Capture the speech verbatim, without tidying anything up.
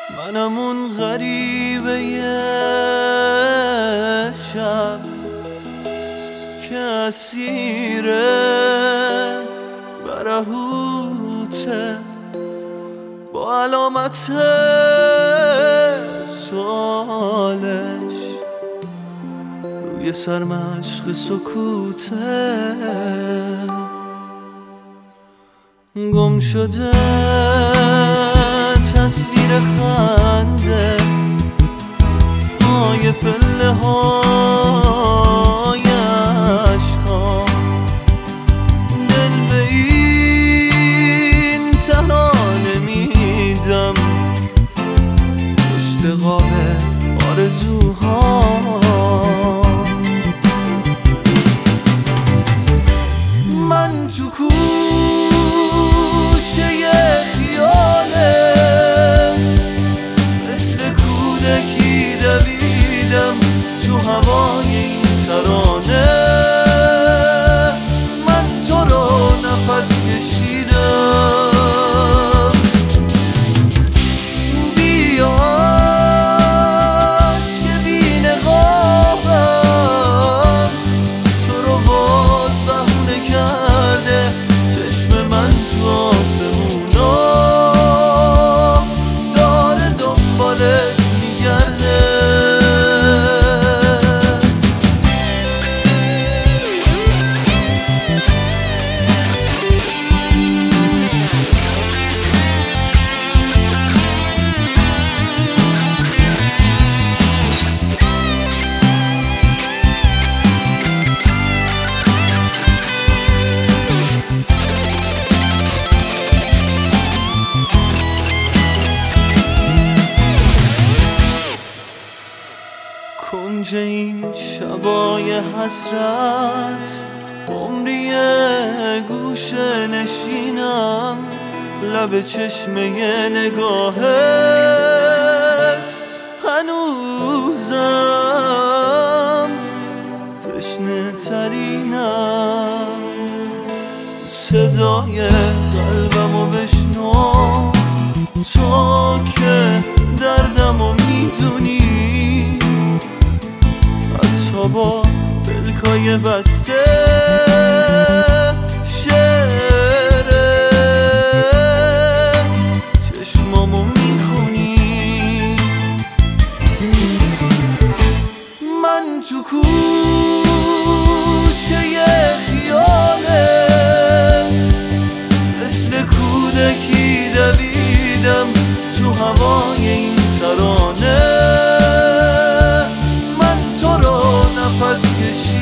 منم اون غریبه شب که اسیر برهوته با علامت سوالش روی سر مشق سکوته گم شده تصویر خنده پای پله های عشقا دل به این ترانه میدم پشت قاب آرزوها من تو کوچه خیالت مثل کودکی دویدم تو هوای این ترانه من تو رو نفس کشیدم بیاش که بی نقابم تو رو باز بهونه کرده چشم من تو آسمونا داره دنبالت میگرده کنج این شبای حسرت عمری گوشه نشینم لب چشمه نگاهت هنوزم تشنه ترینم صدای قلبمو بشنو تو که دردمو میدونی حتی با دلکای بسته شعره چشمامو میخونی من تو کوچه خیالت مثل کودکی دویدم تو هوای این ترانه نفس کشی